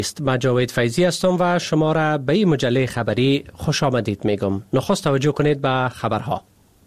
من جاوید فیضی هستم و شما را به این مجله خبری خوش آمدید میگم. نخست توجه کنید به خبرها.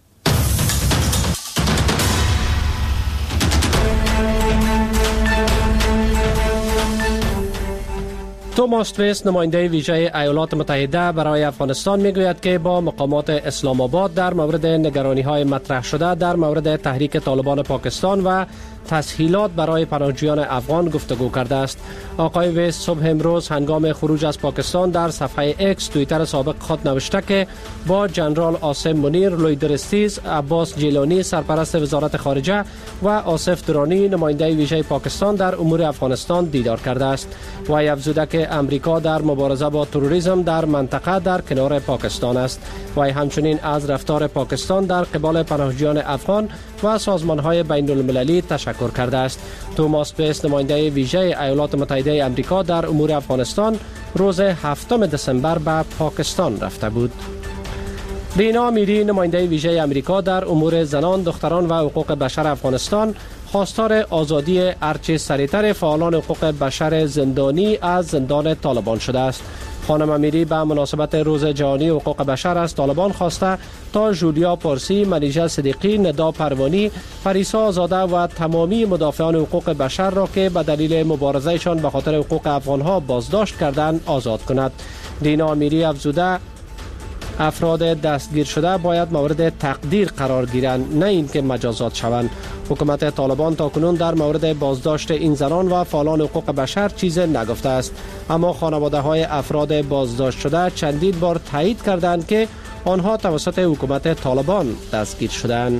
توماس تویس نماینده ویژه ایالات متحده برای افغانستان میگوید که با مقامات اسلام آباد در مورد نگرانی‌های مطرح شده در مورد تحریک طالبان پاکستان و تسهیلات برای پناهجویان افغان گفتگو کرده است. آقای ویس صبح امروز هنگام خروج از پاکستان در صفحه اکس توییتر سابق خود نوشته که با جنرال آسم منیر، لوید رستیز، عباس جیلانی سرپرست وزارت خارجه و آصف درانی نماینده ویژه پاکستان در امور افغانستان دیدار کرده است. وی افزوده که امریکا در مبارزه با تروریسم در منطقه در کنار پاکستان است. وی همچنین از رفتار پاکستان در قبال پناهجویان افغان و سازمان‌های بین‌المللی تشکر کرده است. توماس تویس نماینده ویژه ایالات متحده آمریکا در امور افغانستان روز 7 دسامبر به پاکستان رفته بود. رینا میری نماینده ویژه آمریکا در امور زنان، دختران و حقوق بشر افغانستان خواستار آزادی ارچه سریعتر فعالان حقوق بشر زندانی از زندان طالبان شده است. خانم امیری به مناسبت روز جهانی حقوق بشر از طالبان خواسته تا جولیا پارسی، منیژه صدیقی، ندا پروانی، پریسا آزاده و تمامی مدافعان حقوق بشر را که به دلیل مبارزهشان به خاطر حقوق افغانها بازداشت کردند آزاد کند. رینا امیری افزوده افراد دستگیر شده باید مورد تقدیر قرار گیرند، نه اینکه مجازات شوند. حکومت طالبان تاکنون در مورد بازداشت این زنان و فعالان حقوق بشر چیز نگفته است، اما خانواده های افراد بازداشت شده چندین بار تایید کردند که آنها توسط حکومت طالبان دستگیر شدند.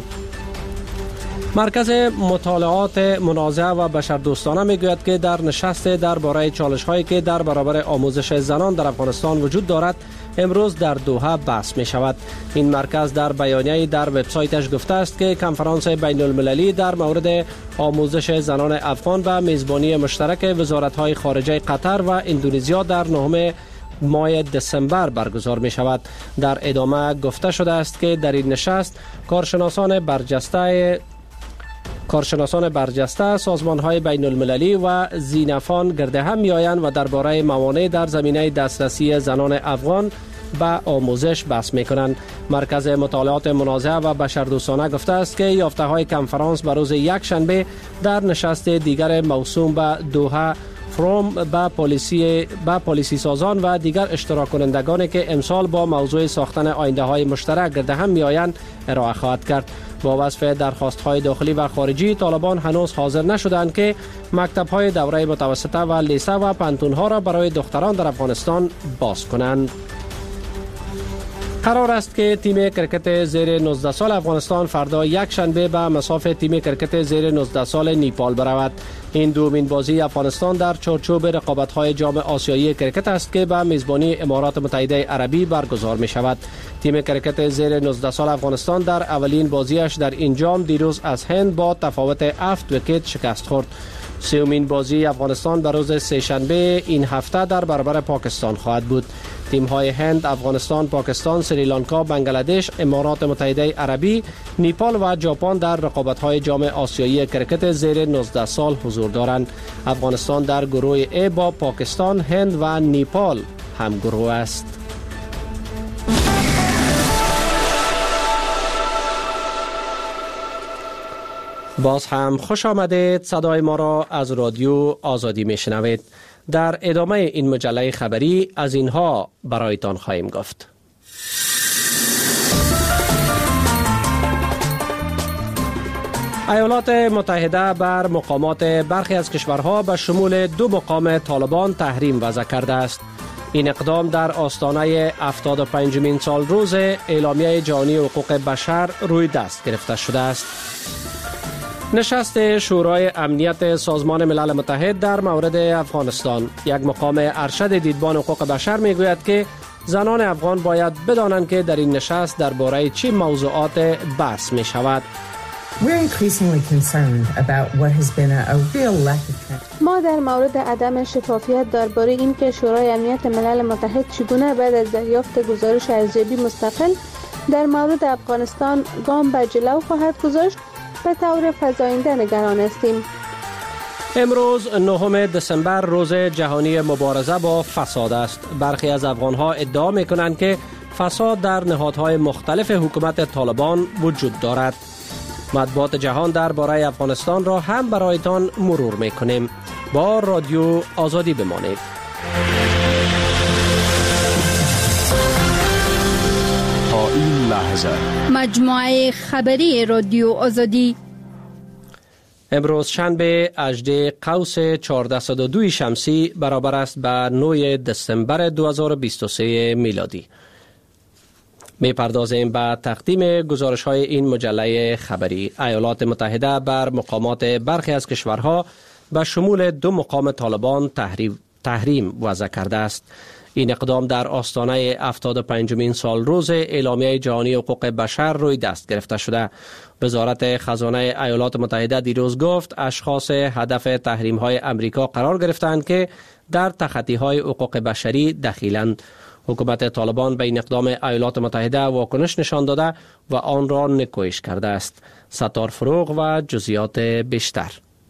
مرکز مطالعات منازعه و بشردوستانه میگوید که در نشست درباره چالش‌هایی که در برابر آموزش زنان در افغانستان وجود دارد امروز در دوحه بحث می شود. این مرکز در بیانیه‌ای در وبسایتش گفته است که کنفرانس بین‌المللی در مورد آموزش زنان افغان و میزبانی مشترک وزارت‌های خارجه قطر و اندونزیا در 9 ماه دسامبر برگزار می شود. در ادامه گفته شده است که در این نشست کارشناسان برجسته سازمان‌های بین‌المللی و زینفان گرد هم می‌آیند و درباره موانع در زمینه دسترسی زنان افغان به آموزش بحث می‌کنند. مرکز مطالعات منازعه و بشردوستانه گفته است که یافته‌های کنفرانس به روز یکشنبه در نشست دیگر موسوم به دوحه فروم به پالیسی سازان و دیگر اشتراک کنندگانی که امسال با موضوع ساختن آینده‌های مشترک گرد هم می‌آیند ارائه خواهد کرد. با وصف درخواست‌های داخلی و خارجی، طالبان هنوز حاضر نشدند که مکتب‌های دوره متوسطه و لیسه و پانتون‌ها را برای دختران در افغانستان باز کنند. قرار است که تیم کرکت زیر 19 سال افغانستان فردا یک شنبه به مصاف تیم کرکت زیر 19 سال نیپال برود. این دومین بازی افغانستان در چارچوب رقابت‌های جام آسیایی کرکت است که به میزبانی امارات متحده عربی برگزار می شود. تیم کرکت زیر 19 سال افغانستان در اولین بازیش در این جام دیروز از هند با تفاوت 7 ویکت شکست خورد. سومین بازی افغانستان به روز سه‌شنبه این هفته در برابر پاکستان خواهد بود. تیم‌های هند، افغانستان، پاکستان، سریلانکا، بنگلادش، امارات متحده عربی، نیپال و ژاپن در رقابت‌های جام آسیایی کرکت زیر 19 سال حضور دارند. افغانستان در گروه A با پاکستان، هند و نیپال هم گروه است. باز هم خوش آمدید. صدای ما را از رادیو آزادی میشنوید. در ادامه این مجله خبری از اینها برایتان خواهیم گفت. ایالات متحده بر مقامات برخی از کشورها به شمول 2 مقام طالبان تحریم وضع کرده است. این اقدام در آستانه 75مین سال روز اعلامیه جهانی حقوق بشر روی دست گرفته شده است. نشست شورای امنیت سازمان ملل متحد در مورد افغانستان، یک مقام ارشد دیدبان حقوق بشر میگوید که زنان افغان باید بدانند که در این نشست درباره چه موضوعات بحث می شود. ما در مورد عدم شفافیت درباره این که شورای امنیت ملل متحد چگونه بعد از دریافت گزارش ارزیابی مستقل در مورد افغانستان گام به جلو خواهد گذاشت به طور فزاینده نگران هستیم. امروز 9 دسامبر روز جهانی مبارزه با فساد است. برخی از افغانها ادعا می‌کنند که فساد در نهادهای مختلف حکومت طالبان وجود دارد. مطبوعات جهان درباره افغانستان را هم برایتان مرور می‌کنیم. با رادیو آزادی بمانید. تا این لحظه مجموعه خبری رادیو آزادی امروز شنبه 18 قوس 1402 شمسی برابر است به 9 دسامبر 2023 میلادی. می پردازیم به تقدیم گزارش های این مجله خبری. ایالات متحده بر مقامات برخی از کشورها به شمول 2 مقام طالبان تحریم وضع کرده است. این اقدام در آستانه 75مین سال روز اعلامیه جهانی حقوق بشر روی دست گرفته شده. وزارت خزانه ایالات متحده دیروز گفت اشخاص هدف تحریم های امریکا قرار گرفتند که در تخطی های حقوق بشری دخیلند. حکومت طالبان به این اقدام ایالات متحده واکنش نشان داده و آن را نکوهش کرده است. ستار فروغ و جزئیات بیشتر.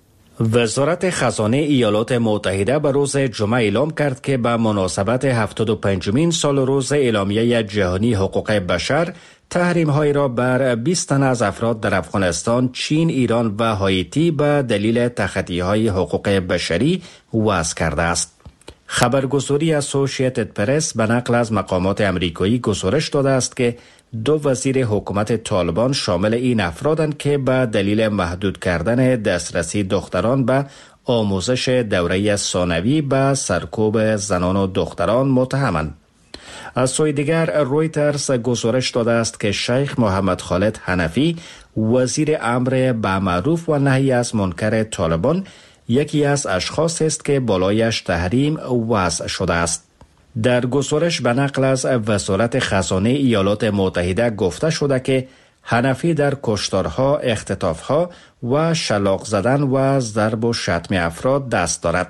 وزارت خزانه ایالات متحده به روز جمعه اعلام کرد که به مناسبت 75مین سال روز اعلامیه جهانی حقوق بشر تحریم‌های را بر 20 تن از افراد در افغانستان، چین، ایران و هایتی به دلیل تخطی‌های حقوق بشری وضع کرده است. خبرگزاری اسوسییتد پرس به نقل از مقامات امریکایی گزارش داده است که 2 وزیر حکومت طالبان شامل این افرادند که به دلیل محدود کردن دسترسی دختران به آموزش دوره ثانوی به سرکوب زنان و دختران متهمند. از سوی دیگر رویترز گزارش داده است که شیخ محمد خالد حنفی وزیر امر بالمعروف و نهی از منکر طالبان یکی از اشخاص است که بالایش تحریم وضع شده است. در گزارش به نقل از وزارت خزانه ایالات متحده گفته شده که حنفی در کشتارها، اختطافها و شلاق زدن و ضرب و شتم افراد دست دارد.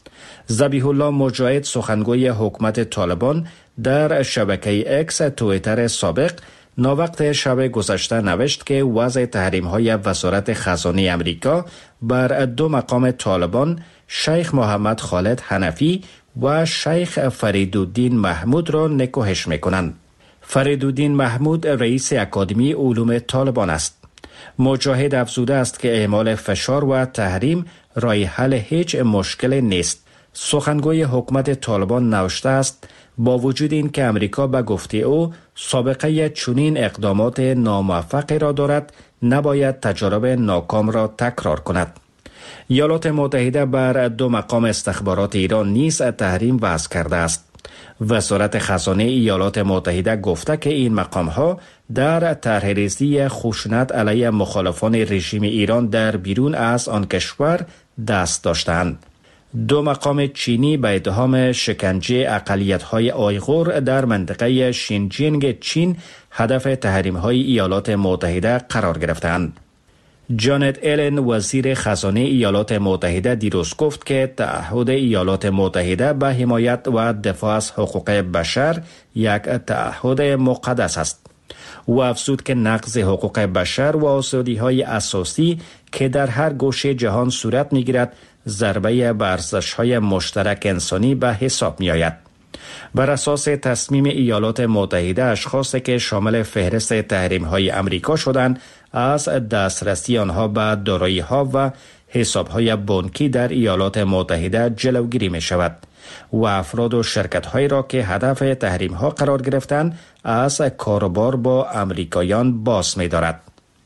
ذبیح الله مجاهد سخنگوی حکومت طالبان در شبکه اکس توییتر سابق ناوقت شب گذشته نوشت که وضع تحریم‌های وزارت خزانه امریکا بر 2 مقام طالبان، شیخ محمد خالد حنفی و شیخ فریدالدین محمود را نکوهش می‌کنند. فریدالدین محمود رئیس اکادمی علوم طالبان است. مجاهد افزوده است که اعمال فشار و تحریم راه حل هیچ مشکل نیست. سخنگوی حکومت طالبان نوشته است با وجود این که امریکا به گفته او سابقه چنین اقدامات ناموفقی را دارد، نباید تجارب ناکام را تکرار کند. ایالات متحده بر 2 مقام استخبارات ایران نیز تحریم وضع کرده است. وزارت خزانه ایالات متحده گفته که این مقام‌ها در طرح‌ریزی خشونت علیه مخالفان رژیم ایران در بیرون از آن کشور دست داشتند. 2 مقام چینی به اتهام شکنجه اقلیت‌های آیغور در منطقه شینجینگ چین هدف تحریم‌های ایالات متحده قرار گرفتند. جانت ایلن وزیر خزانه ایالات متحده دیروز گفت که تعهد ایالات متحده به حمایت و دفاع از حقوق بشر یک تعهد مقدس است. او افزود که نقض حقوق بشر و آزادی‌های اساسی که در هر گوشه جهان صورت می‌گیرد ضربه به ارزش‌های مشترک انسانی به حساب می‌آید. بر اساس تصمیم ایالات متحده اشخاصی که شامل فهرست تحریم‌های امریکا شدند از دسترسی آنها به دارایی‌ها و حساب‌های بانکی در ایالات متحده جلوگیری می‌شود و افراد و شرکت‌هایی را که هدف تحریم‌ها قرار گرفتند از کاروبار با امریکایان باز می‌دارد.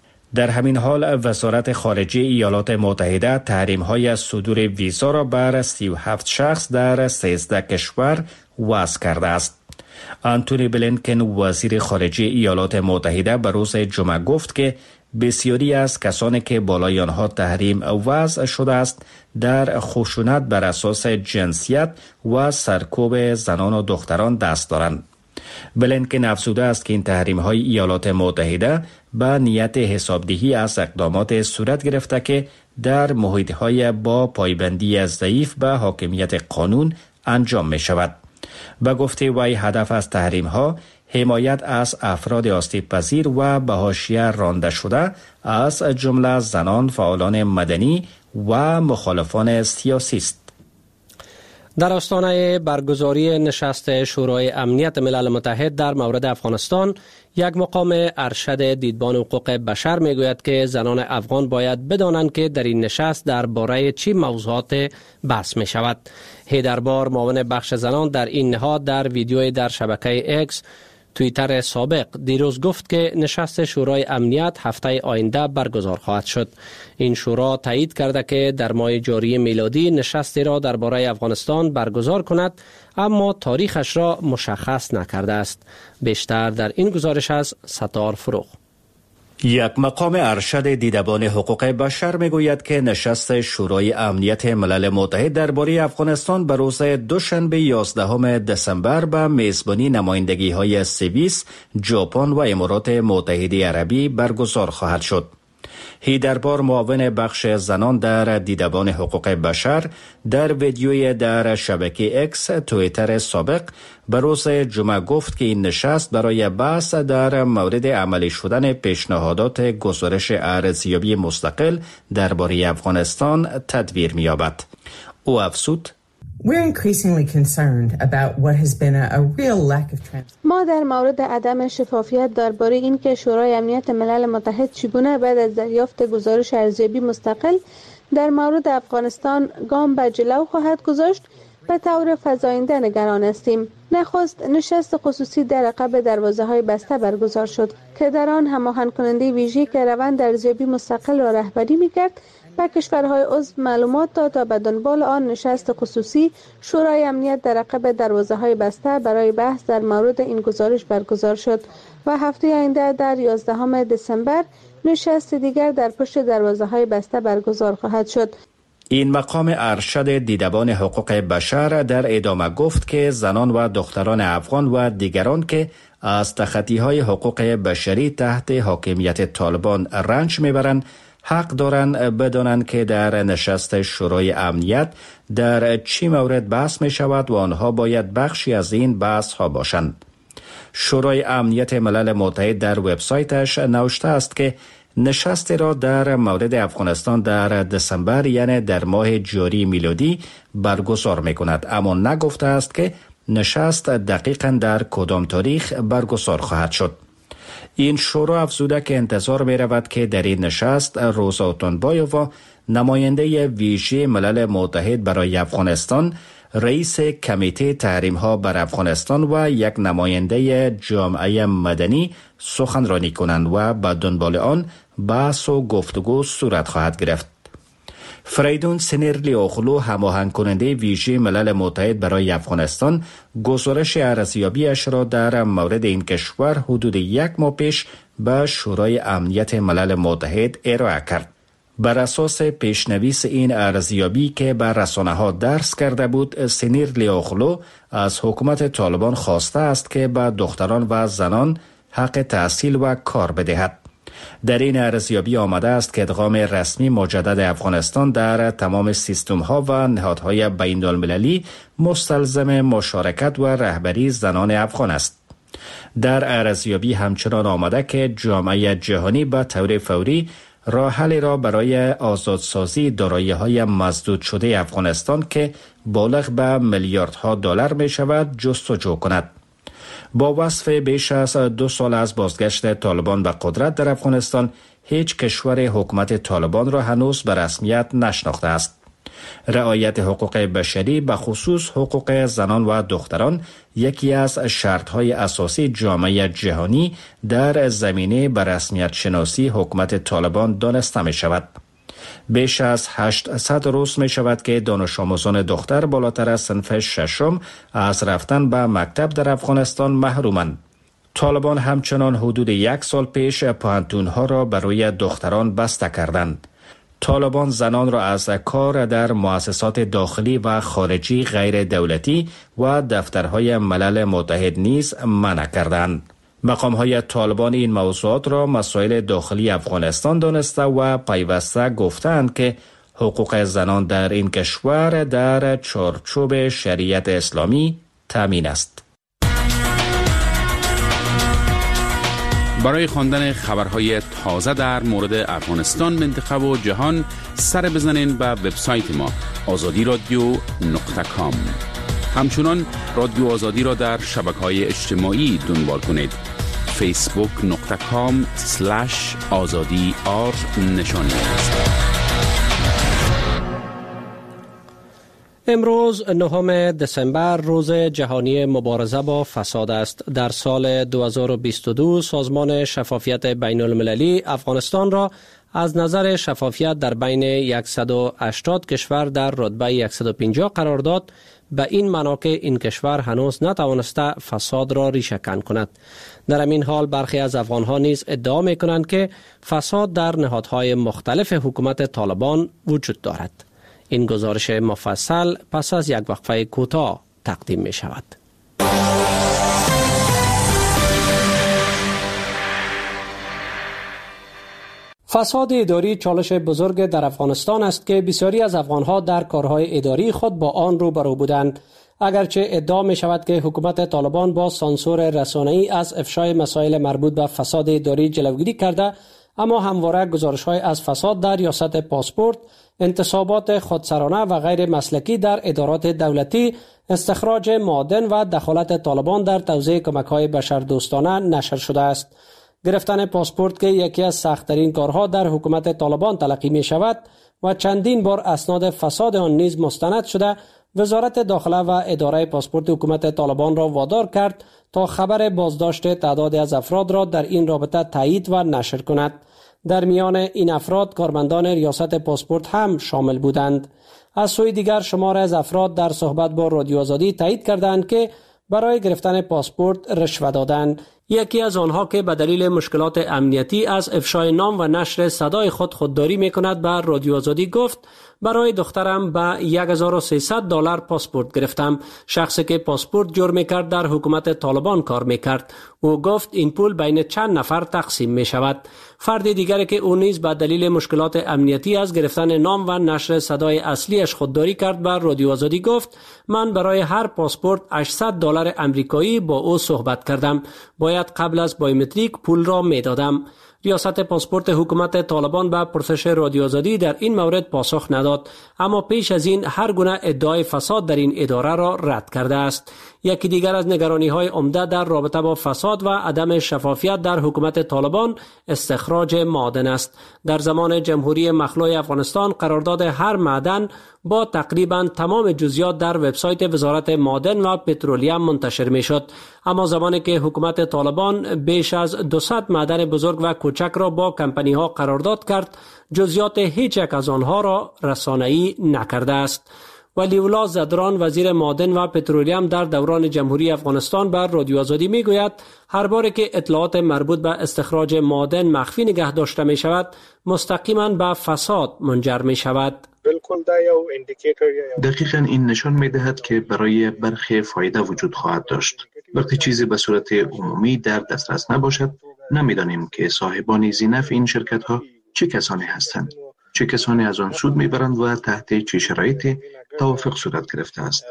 در همین حال وزارت خارجه ایالات متحده تحریم‌های صدور ویزا را بر 37 شخص در 13 کشور وضع کرده است. آنتونی بلینکن وزیر خارجه ایالات متحده به روز جمعه گفت که بسیاری از کسانی که بالای آنها تحریم وضع شده است در خشونت بر اساس جنسیت و سرکوب زنان و دختران دست دارند. بلینکن افزوده است که این تحریم‌های ایالات متحده به نیت حسابدهی از اقدامات صورت گرفته که در محیط‌های با پایبندی ضعیف به حاکمیت قانون انجام می‌شود. به گفته وی هدف از تحریم‌ها حمایت از افراد آسیب‌پذیر و به حاشیه رانده شده از جمله زنان، فعالان مدنی و مخالفان سیاسی است. در آستانه برگزاری نشست شورای امنیت ملل متحد در مورد افغانستان، یک مقام ارشد دیدبان حقوق بشر میگوید که زنان افغان باید بدانند که در این نشست درباره چی موضوعات بحث می شود. هیدربار، معاون بخش زنان در این نهاد، در ویدیوی در شبکه اکس توییتر سابق دیروز گفت که نشست شورای امنیت هفته آینده برگزار خواهد شد. این شورا تایید کرده که در ماه جاری میلادی نشستی را درباره افغانستان برگزار کند، اما تاریخش را مشخص نکرده است. بیشتر در این گزارش از ستار فروغ. یک مقام ارشد دیدبان حقوق بشر میگوید که نشست شورای امنیت ملل متحد درباره افغانستان به روز دوشنبه 11 دسامبر به میزبانی نمایندگی‌های سوئیس، ژاپن و امارات متحده عربی برگزار خواهد شد. هیدربار، معاون بخش زنان در دیدبان حقوق بشر، در ویدیوی در شبکه اکس توییتر سابق به روز جمعه گفت که این نشست برای بحث در مورد عملی شدن پیشنهادات گزارش ارزیابی مستقل درباره افغانستان تدویر می‌یابد. او افزود: ما در مورد عدم شفافیت درباره اینکه شورای امنیت ملل متحد چگونه بعد از دریافت گزارش ارزیابی مستقل در مورد افغانستان گام به جلو خواهد گذاشت به طور فزاینده نگران هستیم. نخست نشست خصوصی در عقب دروازه‌های بسته برگزار شد که در آن هماهنگ کننده ویژه‌ای که روند ارزیابی مستقل را رهبری می‌کرد و کشورهای عضو معلومات داد تا به دنبال آن نشست خصوصی شورای امنیت در عقب دروازه‌های بسته برای بحث در مورد این گزارش برگزار شد و هفته آینده در 11 دسامبر نشست دیگر در پشت دروازه‌های بسته برگزار خواهد شد. این مقام ارشد دیدبان حقوق بشر در ادامه گفت که زنان و دختران افغان و دیگران که از تخطی‌های حقوق بشری تحت حاکمیت طالبان رنج میبرند حق دارند بدانند که در نشست شورای امنیت در چه مورد بحث می شود و آنها باید بخشی از این بحث ها باشند. شورای امنیت ملل متحد در وبسایتش نوشته است که نشست را در مورد افغانستان در دسامبر، یعنی در ماه جاری میلادی برگزار می کند، اما نگفته است که نشست دقیقاً در کدام تاریخ برگزار خواهد شد. این شورا افزوده که انتظار می رود که در این نشست روزا اوتونبایووا، نماینده ویژه ملل متحد برای افغانستان، رئیس کمیته تحریم ها بر افغانستان و یک نماینده جامعه مدنی سخنرانی کنند و به دنبال آن بحث و گفتگو صورت خواهد گرفت. فریدون سنیرلیوغلو، هماهنگ کننده ویژه ملل متحد برای افغانستان، گزارش ارزیابیش را در مورد این کشور حدود یک ماه پیش به شورای امنیت ملل متحد ارائه کرد. بر اساس پیشنویس این ارزیابی که بر رسانه‌ها درس کرده بود، سنیرلیوغلو از حکومت طالبان خواسته است که به دختران و زنان حق تحصیل و کار بدهد. در این ارزیابی آمده است که ادغام رسمی مجدد افغانستان در تمام سیستم‌ها و نهادهای بین‌المللی مستلزم مشارکت و رهبری زنان افغان است. در ارزیابی همچنان آمده که جامعه جهانی به طور فوری راه حلی را برای آزادسازی دارایی‌های مسدود شده افغانستان که بالغ به میلیاردها دلار می شود جستجو کند. با وصف بیش از 2 سال از بازگشت طالبان به قدرت در افغانستان، هیچ کشور حکومت طالبان را هنوز به رسمیت نشناخته است. رعایت حقوق بشری، به خصوص حقوق زنان و دختران، یکی از شرطهای اساسی جامعه جهانی در زمینه به رسمیت شناسی حکومت طالبان دانسته می شود. بیش از 800 روز می شود که دانش آموزان دختر بالاتر از صنف ششم از رفتن به مکتب در افغانستان محرومند. طالبان همچنان حدود 1 سال پیش پوهنتون‌ها را برای دختران بسته کردند. طالبان زنان را از کار در مؤسسات داخلی و خارجی غیر دولتی و دفترهای ملل متحد نیز منع کردند. مقام‌های طالبان این موضوعات را مسائل داخلی افغانستان دانسته و پیوسته گفتند که حقوق زنان در این کشور در چارچوب شریعت اسلامی تامین است. برای خواندن خبرهای تازه در مورد افغانستان، منطقه و جهان، سر بزنین به وبسایت ما azadiradio.com. همچنان رادیو آزادی را در شبکه‌های اجتماعی دنبال کنید. facebook.com/azadi_r نشانی است. امروز 9 دسامبر روز جهانی مبارزه با فساد است. در سال 2022 سازمان شفافیت بین المللی افغانستان را از نظر شفافیت در بین 180 کشور در رتبه 150 قرار داد، به این معنا که این کشور هنوز نتوانسته فساد را ریشه کن کند. در همین حال برخی از افغانها نیز ادعا می کنند که فساد در نهادهای مختلف حکومت طالبان وجود دارد. این گزارش مفصل پس از یک وقفه کوتاه تقدیم می شود. فساد اداری چالش بزرگ در افغانستان است که بسیاری از افغانها در کارهای اداری خود با آن روبرو بودند. اگرچه ادعا می شود که حکومت طالبان با سانسور رسانه‌ای از افشای مسائل مربوط به فساد اداری جلوگیری کرده، اما همواره گزارش‌های از فساد در ریاست پاسپورت، انتصابات خودسرانه و غیر مسلکی در ادارات دولتی، استخراج معادن و دخالت طالبان در توزیع کمک‌های بشردوستانه نشر شده است. گرفتن پاسپورت که یکی از سخت‌ترین کارها در حکومت طالبان تلقی می شود و چندین بار اسناد فساد آن نیز مستند شده، وزارت داخله و اداره پاسپورت حکومت طالبان را وادار کرد تا خبر بازداشت تعدادی از افراد را در این رابطه تایید و نشر کند. در میان این افراد کارمندان ریاست پاسپورت هم شامل بودند. از سوی دیگر شمار از افراد در صحبت با رادیو آزادی تایید کردند که برای گرفتن پاسپورت رشوه دادند. یکی از آنها که به دلیل مشکلات امنیتی از افشای نام و نشر صدای خودداری می‌کند به رادیو آزادی گفت برای دخترم به $1300 پاسپورت گرفتم. شخصی که پاسپورت جور می‌کرد در حکومت طالبان کار می‌کرد. او گفت این پول بین چند نفر تقسیم می‌شود. فرد دیگری که او نیز به دلیل مشکلات امنیتی از گرفتن نام و نشر صدای اصلیش خودداری کرد به رادیو آزادی گفت من برای هر پاسپورت $800 آمریکایی با او صحبت کردم. باید قبل از بایومتریک پول را می‌دادم. ریاست پاسپورت حکومت طالبان به پرسش رادیو آزادی در این مورد پاسخ نداد، اما پیش از این هر گونه ادعای فساد در این اداره را رد کرده است. یکی دیگر از نگرانی‌های عمده در رابطه با فساد و عدم شفافیت در حکومت طالبان استخراج معادن است. در زمان جمهوری مخلوع افغانستان قرارداد هر معدن با تقریبا تمام جزئیات در وبسایت وزارت معادن و پترولیم منتشر می‌شد، اما زمانی که حکومت طالبان بیش از 200 معدن بزرگ و کوچک را با کمپانی‌ها قرارداد کرد، جزئیات هیچ یک از آنها را رسانه‌ای نکرده است. ولی‌الله زدران وزیر معادن و پترولیم در دوران جمهوری افغانستان بر رادیو آزادی میگوید هر بار که اطلاعات مربوط به استخراج معادن مخفی نگه داشته می شود مستقیما به فساد منجر می شود. دقیقاً این نشان می دهد که برای برخی فایده وجود خواهد داشت. وقتی چیزی به صورت عمومی در دسترس نباشد، نمیدانیم که صاحبان زینف این شرکت ها چه کسانی هستند، چه کسانی از آن سود میبرند و تحت چه شرایطی توافق صورت گرفته است.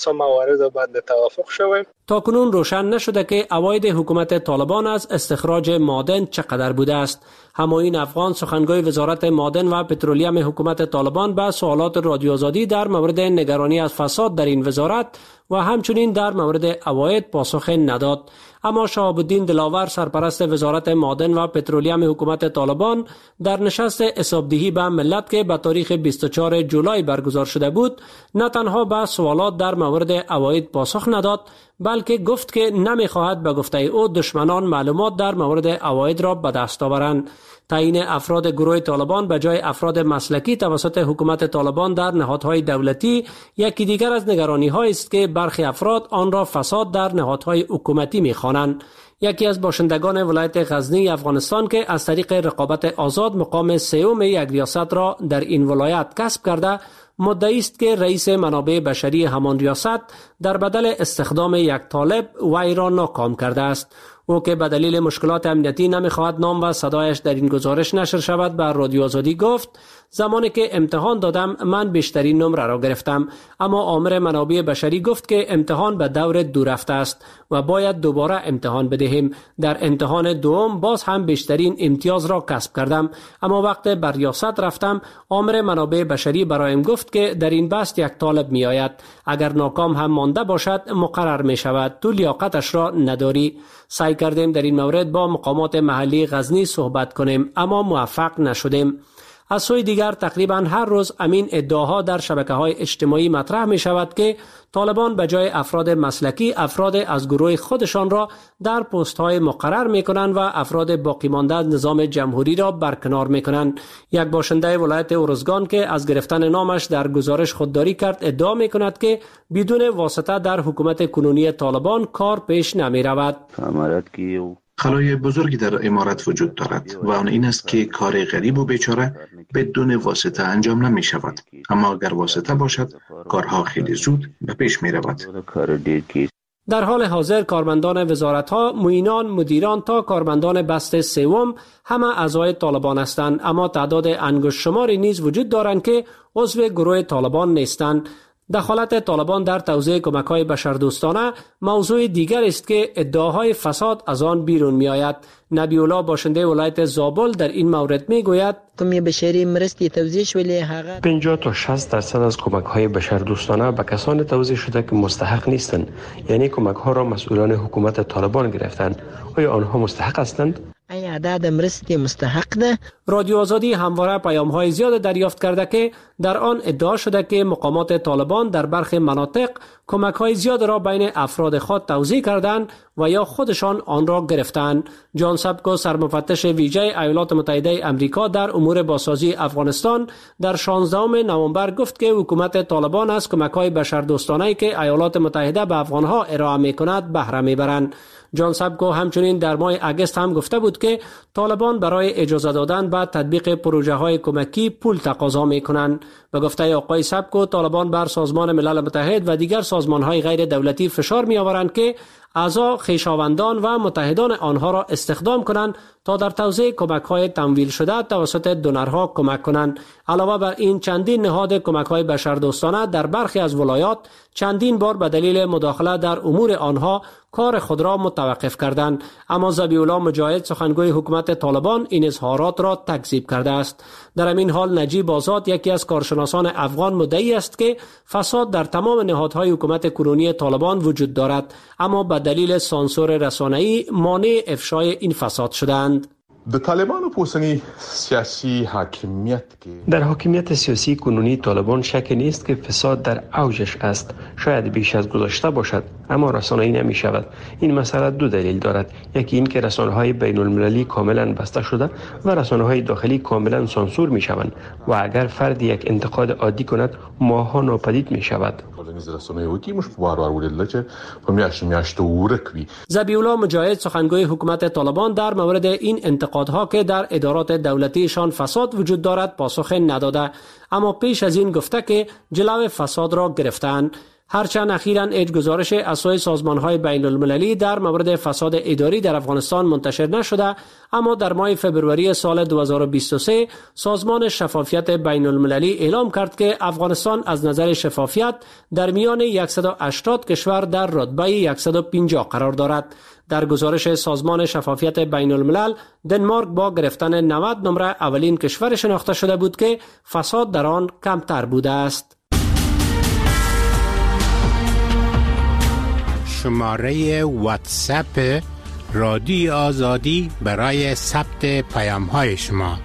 تاکنون روشن نشده که عواید حکومت طالبان از استخراج معادن چقدر بوده است. همایون افغان سخنگوی وزارت معادن و پترولیم حکومت طالبان به سوالات رادیو آزادی در مورد نگرانی از فساد در این وزارت و همچنین در مورد عواید پاسخ نداد. اما شهاب الدین دلاور سرپرست وزارت معادن و پترولیم حکومت طالبان در نشست حسابدهی به ملت که به تاریخ 24 جولای برگزار شده بود نه تنها به سوالات در مورد عواید پاسخ نداد، بلکه گفت که نمیخواهد به گفته او دشمنان معلومات در مورد عواید را به دست آورند. تعیین افراد گروه طالبان به جای افراد مسلکی توسط حکومت طالبان در نهادهای دولتی یکی دیگر از نگرانی‌هایی است که برخی افراد آن را فساد در نهادهای حکومتی می‌خوانند. یکی از باشندگان ولایت غزنی افغانستان که از طریق رقابت آزاد مقام سوم یک ریاست را در این ولایت کسب کرده، مدعی است که رئیس منابع بشری همان ریاست در بدل استخدام یک طالب وی را ناکام کرده است. او که به دلیل مشکلات امنیتی نمیخواهد نام و صدایش در این گزارش نشر شود به رادیو آزادی گفت زمانی که امتحان دادم من بیشترین نمره را گرفتم، اما آمر منابع بشری گفت که امتحان به دور دو رفته است و باید دوباره امتحان بدهیم. در امتحان دوم باز هم بیشترین امتیاز را کسب کردم، اما وقت بر ریاست رفتم آمر منابع بشری برایم گفت که در این بحث یک طالب می آید، اگر ناکام هم مانده باشد مقرر می شود، تو لیاقتش را نداری. سعی کردیم در این مورد با مقامات محلی غزنی صحبت کنیم اما موفق نشدیم. از سوی دیگر تقریبا هر روز امین ادعاها در شبکه‌های اجتماعی مطرح می شود که طالبان به جای افراد مسلکی افراد از گروه خودشان را در پست‌های مقرر می کنند و افراد باقی مانده از نظام جمهوری را برکنار می کنند. یک باشنده ولایت ارزگان که از گرفتن نامش در گزارش خودداری کرد ادعا می کند که بدون واسطه در حکومت کنونی طالبان کار پیش نمی رود. خلای بزرگی در امارت وجود دارد و آن این است که کار غریب و بیچاره بدون واسطه انجام نمی شود، اما اگر واسطه باشد کارها خیلی زود به پیش می رود. در حال حاضر کارمندان وزارت‌ها، معینان، مدیران تا کارمندان بست سوم همه اعضای طالبان هستند، اما تعداد انگشت شماری نیز وجود دارند که عضو گروه طالبان نیستند. دخالت طالبان در توزیع کمک‌های بشردوستانه موضوع دیگر است که ادعاهای فساد از آن بیرون می‌آید. نبی الله باشنده ولایت زابل در این مورد می‌گوید کمی بشری مرستی توزیع شولی هغه 50 تا 60% از کمک‌های بشردوستانه به کسان توزیع شده که مستحق نیستند، یعنی کمک‌ها را مسئولان حکومت طالبان گرفتند. آیا آنها مستحق هستند؟ ای عدد مرستی مستحق ده؟ رادیو آزادی همواره پیام‌های زیاد دریافت کرده که در آن ادعا شده که مقامات طالبان در برخی مناطق کمک‌های زیاد را بین افراد خود توزیع کردند و یا خودشان آن را گرفتند. جان سبکو سرمفتش ویژه ایالات متحده آمریکا در امور بازسازی افغانستان در 16 نوامبر گفت که حکومت طالبان از کمک‌های بشردوستانه‌ای که ایالات متحده به افغان‌ها ارائه می‌کند بهره می‌برند. جان سبکو همچنین در ماه اگست هم گفته بود که طالبان برای اجازه دادن به تطبیق پروژه‌های کمکی پول تقاضا می‌کنند. به گفته آقای سبکو طالبان بر سازمان ملل متحد و دیگر سازمان‌های غیر دولتی فشار می‌آورند که اعضا خویشاوندان و متحدان آنها را استخدام کنند تا در توزیع کمک‌های تمویل شده توسط دونرها کمک کنند. علاوه بر این چندین نهاد کمک‌های بشردوستانه در برخی از ولایات چندین بار به دلیل مداخله در امور آنها کار خود را متوقف کردند، اما ذبیح الله مجاهد سخنگوی حکومت طالبان این اظهارات را تکذیب کرده است. در همین حال نجیب آزاد یکی از کارشناسان افغان مدعی است که فساد در تمام نهادهای حکومت کنونی طالبان وجود دارد، اما به دلیل سانسور رسانه‌ای مانع افشای این فساد شدند. در حاکمیت سیاسی کنونی طالبان شک نیست که فساد در اوجش است. شاید بیش از گذشته باشد، اما رسانه‌ای نمی شود. این مسئله دو دلیل دارد. یکی این که رسانه‌های بین المللی کاملا بسته شده و رسانه‌های داخلی کاملا سانسور می شوند و اگر فرد یک انتقاد عادی کند ماه‌ها ناپدید می شود. ذبیح الله مجاهد سخنگوی حکومت طالبان در مورد این انتقادها که در ادارات دولتیشان فساد وجود دارد پاسخ نداده، اما پیش از این گفته که جلو فساد را گرفتند. هرچند اخیراً هیچ گزارش از سوی سازمان‌های بین المللی در مورد فساد اداری در افغانستان منتشر نشده، اما در ماه فبروری سال 2023 سازمان شفافیت بین المللی اعلام کرد که افغانستان از نظر شفافیت در میان 180 کشور در رتبه 150 قرار دارد. در گزارش سازمان شفافیت بین الملل دنمارک با گرفتن 90 نمره اولین کشور شناخته شده بود که فساد در آن کمتر بوده است. شماره واتساپ رادیو آزادی برای ثبت پیام‌های شما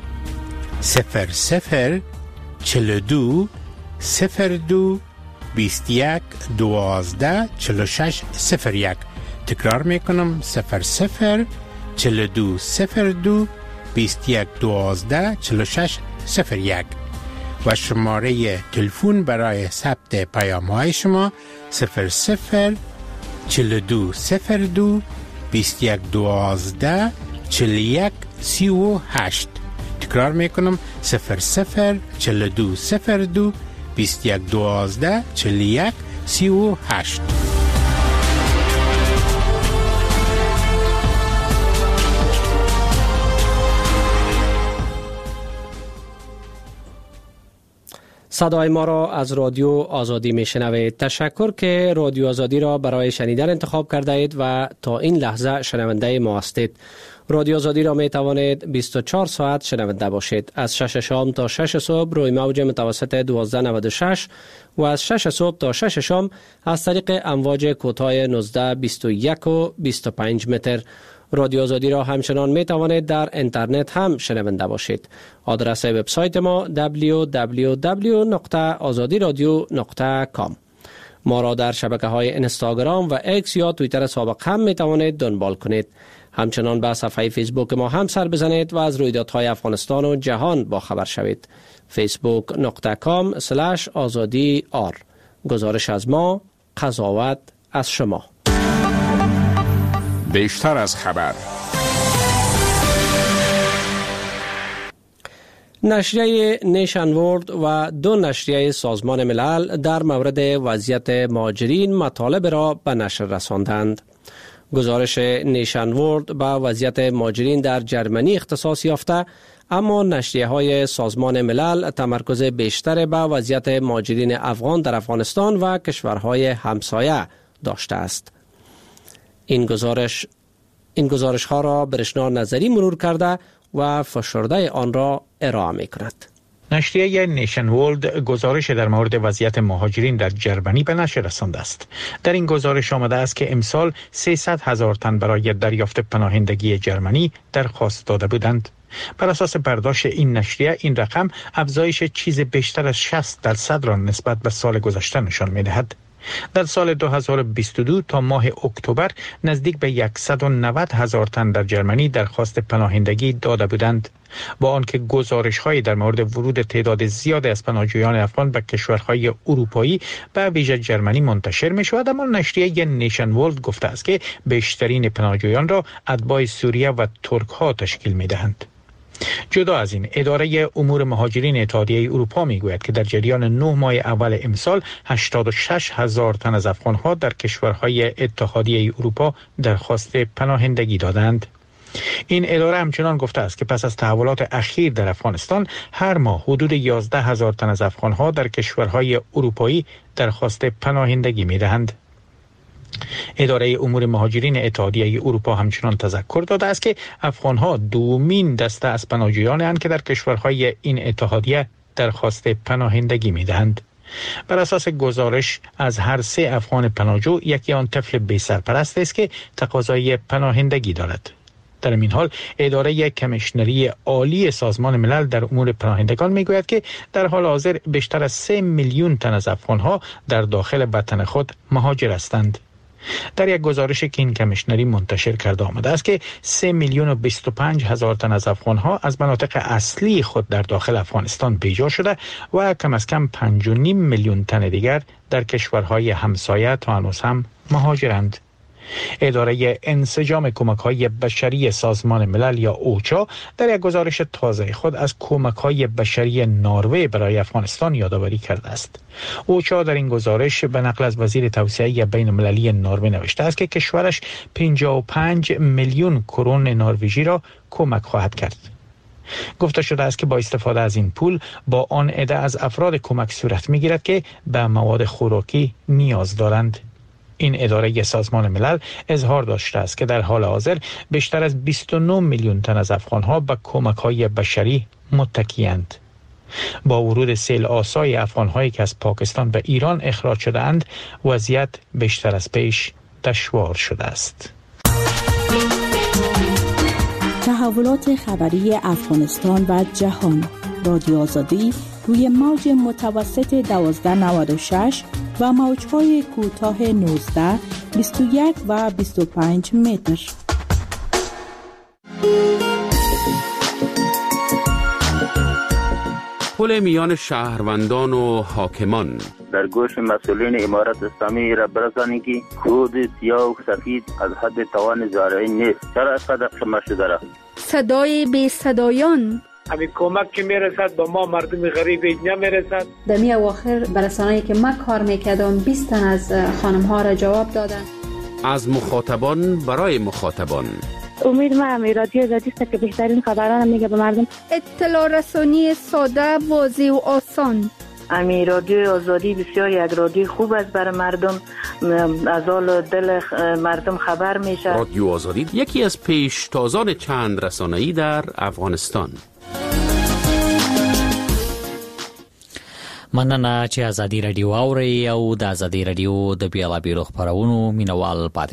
00 42 02 21 12 46 01. تکرار میکنم 00 42 02 21 12 46 01 و شماره تلفن برای ثبت پیام‌های شما 00 42 02 21 12 41 38. تکرار میکنم 00 42 02 21 12 41 38. صدای ما را از رادیو آزادی میشنوید. تشکر که رادیو آزادی را برای شنیدن انتخاب کرده اید و تا این لحظه شنونده ما هستید. رادیو آزادی را می توانید 24 ساعت شنونده باشید. از 6 شام تا 6 صبح روی موج متوسط 1296 و از 6 صبح تا 6 شام از طریق امواج کوتاه 19، 21 و 25 متر. رادیو آزادی را همچنان می توانید در اینترنت هم شنونده باشید. آدرس وبسایت ما www.azadiradio.com. ما را در شبکه‌های اینستاگرام و ایکس یا توییتر سابق هم می توانید دنبال کنید. همچنان به صفحه فیسبوک ما هم سر بزنید و از رویدادهای افغانستان و جهان با خبر شوید. facebook.com/azadi.r. گزارش از ما، قضاوت از شما. بیشتر از خبر. نشریه نیشن ورلد و 2 نشریه سازمان ملل در مورد وضعیت مهاجرین مطالب را به نشر رساندند. گزارش نیشن ورلد به وضعیت مهاجرین در جرمنی اختصاص یافته، اما نشریه های سازمان ملل تمرکز بیشتر به وضعیت مهاجرین افغان در افغانستان و کشورهای همسایه داشته است. این گزارش ها را برشنا نظری مرور کرده و فشرده آن را ارائه می کند. نشریه نیشن ورلد گزارش در مورد وضعیت مهاجرین در جرمنی به نشر رسانده است. در این گزارش آمده است که امسال 300,000 تن برای دریافت پناهندگی جرمنی درخواست داده بودند. بر اساس برداشت این نشریه این رقم افزایش چیز بیشتر از 60% را نسبت به سال گذشته نشان می دهد. در سال 2022 تا ماه اکتبر نزدیک به 190,000 تن در جرمنی درخواست پناهندگی داده بودند. با آنکه گزارش‌هایی در مورد ورود تعداد زیادی از پناهجویان افغان به کشورهای اروپایی به ویژه جرمنی منتشر می‌شود، اما نشریه نیشن ورلد گفته است که بیشترین پناهجویان را اتباع سوریه و ترک‌ها تشکیل می‌دهند. جدا از این، اداره امور مهاجرین اتحادیه اروپا میگوید که در جریان 9 ماه اول امسال 86,000 تن از افغان‌ها در کشورهای اتحادیه اروپا درخواست پناهندگی دادند. این اداره همچنان گفته است که پس از تحولات اخیر در افغانستان هر ماه حدود 11,000 تن از افغان‌ها در کشورهای اروپایی درخواست پناهندگی می‌دهند. اداره امور مهاجرین اتحادیه اروپا همچنان تذکر داده است که افغان‌ها دومین دسته از پناهجویان‌اند که در کشورهای این اتحادیه درخواست پناهندگی می‌دهند. بر اساس گزارش از هر 3 افغان پناهجو یکی آن طفل بی سرپرست است که تقاضای پناهندگی دارد. در این حال اداره کمیشنری عالی سازمان ملل در امور پناهندگان میگوید که در حال حاضر بیشتر از 3 میلیون تن از افغان‌ها در داخل وطن خود مهاجر هستند. در یک گزارشی که این کمیشنری منتشر کرده آمده است که 3,025,000 تن از افغان‌ها از مناطق اصلی خود در داخل افغانستان بیجا شده و کم از کم 5.5 میلیون تن دیگر در کشورهای همسایه تا هنوز هم مهاجرند. اداره انسجام کمک‌های بشری سازمان ملل یا اوچا در یک گزارش تازه خود از کمک‌های بشری نروژ برای افغانستان یادآوری کرده است. اوچا در این گزارش به نقل از وزیر توسعه بین‌المللی نروژ نوشته است که کشورش 55 میلیون کرون نروژی را کمک خواهد کرد. گفته شده است که با استفاده از این پول با آن عده از افراد کمک صورت می‌گیرد که به مواد خوراکی نیاز دارند. این اداره سازمان ملل اظهار داشته است که در حال حاضر بیشتر از 29 میلیون تن از افغان‌ها به کمک‌های بشری متکی‌اند. با ورود سیل آسای افغان‌هایی که از پاکستان به ایران اخراج شده‌اند، وضعیت بیشتر از پیش دشوار شده است. تحولات خبری افغانستان و جهان. رادیو آزادی روی موج متوسط 1296 و موج‌های کوتاه 19، 21 و 25 متر. پل میان شهروندان و حاکمان. در گوش مسئولین امارت اسلامی را برسانید که کود سیاه و سفید از حد توان زارعی نیست. چرا اینقدر خاموش شده است؟ صدای بی صدایان. همین کمک که میرسد به ما مردم غریب نمیرسد. در می اواخر برسانه‌ای که من کار میکردم 20 تن از خانم ها را جواب دادن. از مخاطبان برای مخاطبان. امید من رادیو آزادی است که بهترین خبران میگه به مردم. اطلاع رسانی ساده، واضح و آسان. امی رادیو آزادی بسیار یک رادیو خوب است برای مردم، از حال دل مردم خبر میشه. رادیو آزادی یکی از پیشتازان چند رسانه‌ای در افغانستان. مننه چې ازادي رادیو اوري او د ازادي رادیو د بیلابیلو خبرونو مینوال پاتې